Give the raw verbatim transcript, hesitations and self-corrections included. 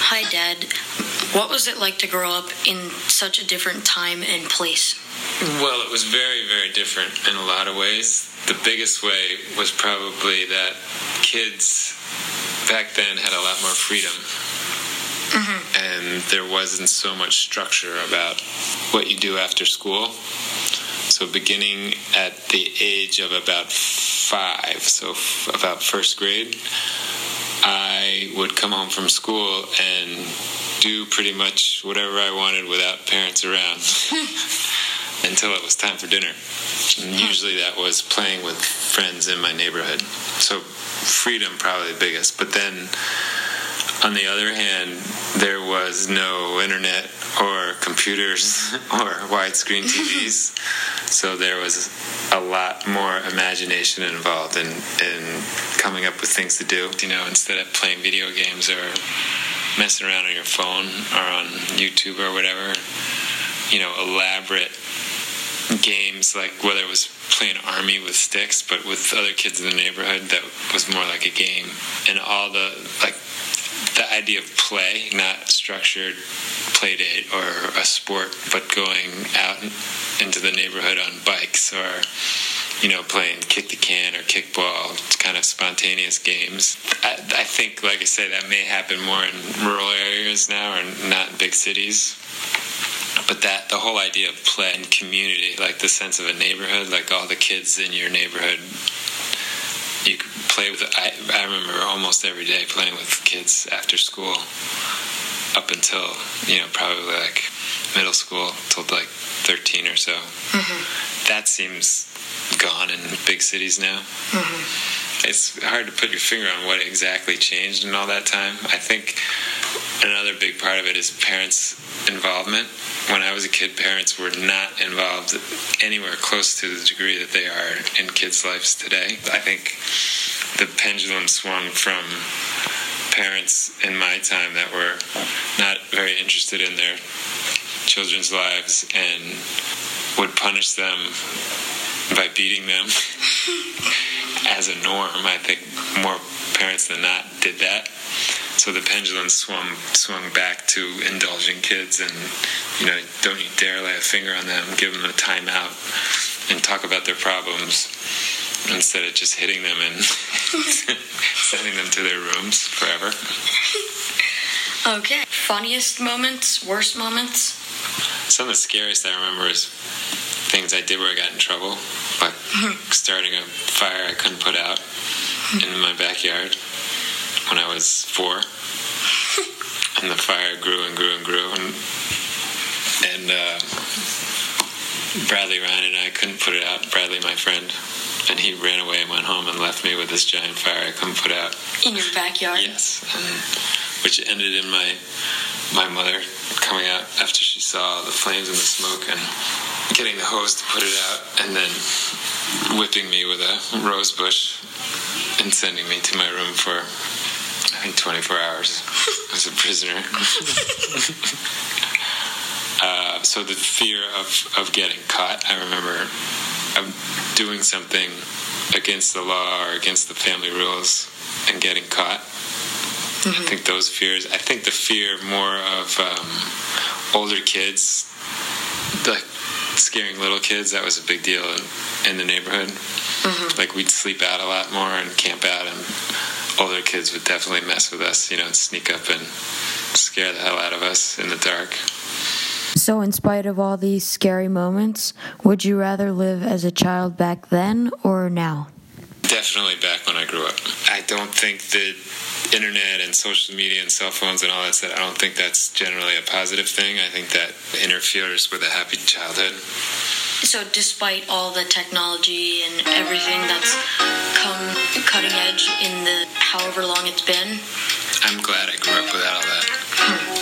Hi, Dad. What was it like to grow up in such a different time and place? Well, it was very, very different in a lot of ways. The biggest way was probably that kids back then had a lot more freedom. Mm-hmm. And there wasn't so much structure about what you do after school. So beginning at the age of about five, so f- about first grade, I would come home from school and do pretty much whatever I wanted without parents around until it was time for dinner. And usually that was playing with friends in my neighborhood. So freedom probably the biggest. But then on the other hand, there was no internet or computers or widescreen T Vs. So there was a lot more imagination involved in, in coming up with things to do. You know, instead of playing video games or messing around on your phone or on YouTube or whatever, you know, elaborate games, like whether it was playing army with sticks, but with other kids in the neighborhood, that was more like a game. And all the, like, the idea of play, not structured play date or a sport, but going out into the neighborhood on bikes or, you know, playing kick the can or kickball, kind of spontaneous games. I, I think, like I say, that may happen more in rural areas now or not in big cities. But that, the whole idea of play and community, like the sense of a neighborhood, like all the kids in your neighborhood, you could play with. I, I remember almost every day playing with kids after school up until, you know, probably like middle school till like thirteen or so. Mm-hmm. That seems gone in big cities now. Mm-hmm. It's hard to put your finger on what exactly changed in all that time. I think another big part of it is parents' involvement. When I was a kid, parents were not involved anywhere close to the degree that they are in kids' lives today. I think the pendulum swung from parents in my time that were not very interested in their children's lives and would punish them by beating them as a norm. I think more parents than not did that. So the pendulum swung swung back to indulging kids and, you know, don't you dare lay a finger on them, give them a timeout, and talk about their problems instead of just hitting them and sending them to their rooms forever. Okay. Funniest moments, worst moments? Some of the scariest I remember is things I did where I got in trouble, like starting a fire I couldn't put out in my backyard when I was four, and the fire grew and grew and grew, and, and uh, Bradley Ryan and I couldn't put it out. Bradley, my friend, and he ran away and went home and left me with this giant fire I couldn't put out. In your backyard? Yes, and, which ended in my my mother coming out after she saw the flames and the smoke and getting the hose to put it out, and then whipping me with a rose bush and sending me to my room for, I think, twenty-four hours as a prisoner. uh, so the fear of, of getting caught, I remember of doing something against the law or against the family rules and getting caught. Mm-hmm. I think those fears, I think the fear more of um, older kids, like scaring little kids, that was a big deal in, in the neighborhood. Mm-hmm. Like we'd sleep out a lot more and camp out, and older kids would definitely mess with us, you know, and sneak up and scare the hell out of us in the dark. So in spite of all these scary moments, would you rather live as a child back then or now? Definitely back when I grew up. I don't think that internet and social media and cell phones and all that stuff, I don't think that's generally a positive thing. I think that interferes with a happy childhood. So despite all the technology and everything that's come cutting edge in the however long it's been? I'm glad I grew up without all that. Hmm.